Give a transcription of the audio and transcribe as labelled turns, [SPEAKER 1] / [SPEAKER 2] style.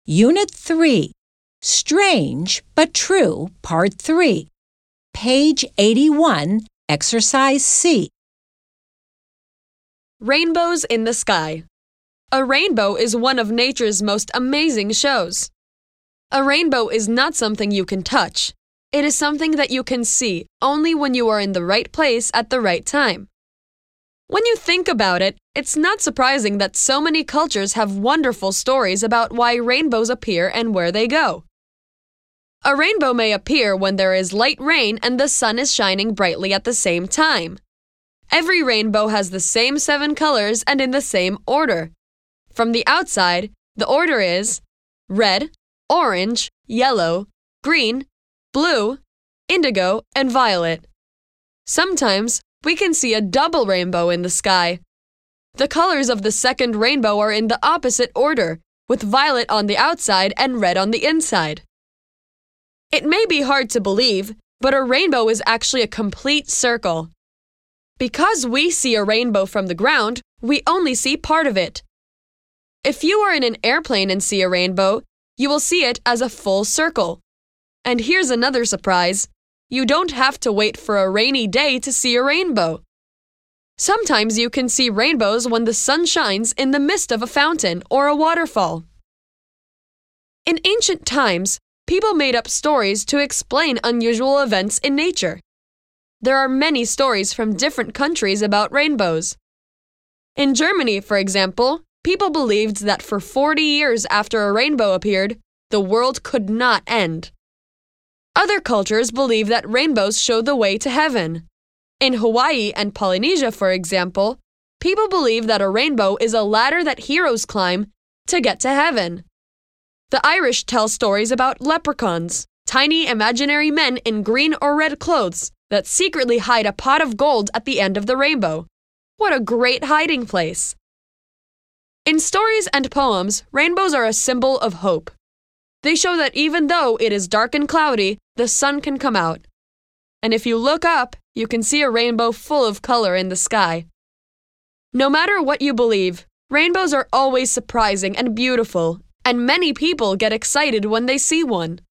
[SPEAKER 1] Unit 3, Strange but True, Part 3, page 81, Exercise C.
[SPEAKER 2] Rainbows in the sky. A rainbow is one of nature's most amazing shows. A rainbow is not something you can touch. It is something that you can see only when you are in the right place at the right time. When you think about it, it's not surprising that so many cultures have wonderful stories about why rainbows appear and where they go. A rainbow may appear when there is light rain and the sun is shining brightly at the same time. Every rainbow has the same 7 colors and in the same order. From the outside, the order is red, orange, yellow, green, blue, indigo, and violet. Sometimes, we can see a double rainbow in the sky. The colors of the second rainbow are in the opposite order, with violet on the outside and red on the inside. It may be hard to believe, but a rainbow is actually a complete circle. Because we see a rainbow from the ground, we only see part of it. If you are in an airplane and see a rainbow, you will see it as a full circle. And here's another surprise. You don't have to wait for a rainy day to see a rainbow. Sometimes you can see rainbows when the sun shines in the midst of a fountain or a waterfall. In ancient times, people made up stories to explain unusual events in nature. There are many stories from different countries about rainbows. In Germany, for example, people believed that for 40 years after a rainbow appeared, the world could not end. Other cultures believe that rainbows show the way to heaven. In Hawaii and Polynesia, for example, people believe that a rainbow is a ladder that heroes climb to get to heaven. The Irish tell stories about leprechauns, tiny imaginary men in green or red clothes that secretly hide a pot of gold at the end of the rainbow. What a great hiding place! In stories and poems, rainbows are a symbol of hope. They show that even though it is dark and cloudy, the sun can come out. And if you look up, you can see a rainbow full of color in the sky. No matter what you believe, rainbows are always surprising and beautiful, and many people get excited when they see one.